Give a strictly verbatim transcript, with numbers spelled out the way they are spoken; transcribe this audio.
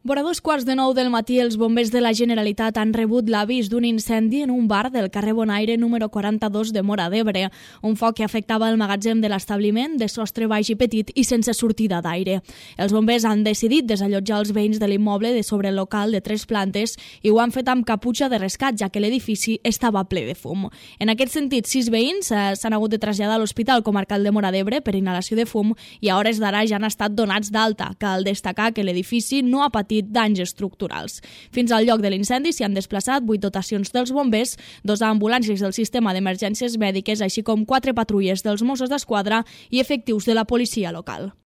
Vora dos quarts de nou del matí, els bombers de la Generalitat han rebut l'avís d'un incendi en un bar del carrer Bonaire número quaranta-dos de Móra d'Ebre, un foc que afectava el magatzem de l'establiment de sostre baix i petit i sense sortida d'aire. Els bombers han decidit desallotjar els veïns de l'immoble de sobre el local de tres plantes i ho han fet amb caputxa de rescat, ja que l'edifici estava ple de fum. En aquest sentit, sis veïns eh, s'han hagut de traslladar a l'Hospital Comarcal de Móra d'Ebre per inhalació de fum i a hores d'ara ja han estat donats d'alta. Cal destacar que l'edifici no ha patit danys estructurals. Fins al lloc de l'incendi s'hi han desplaçat vuit dotacions dels bombers, dos ambulàncies del sistema d'emergències mèdiques, així com quatre patrulles dels Mossos d'Esquadra i efectius de la policia local.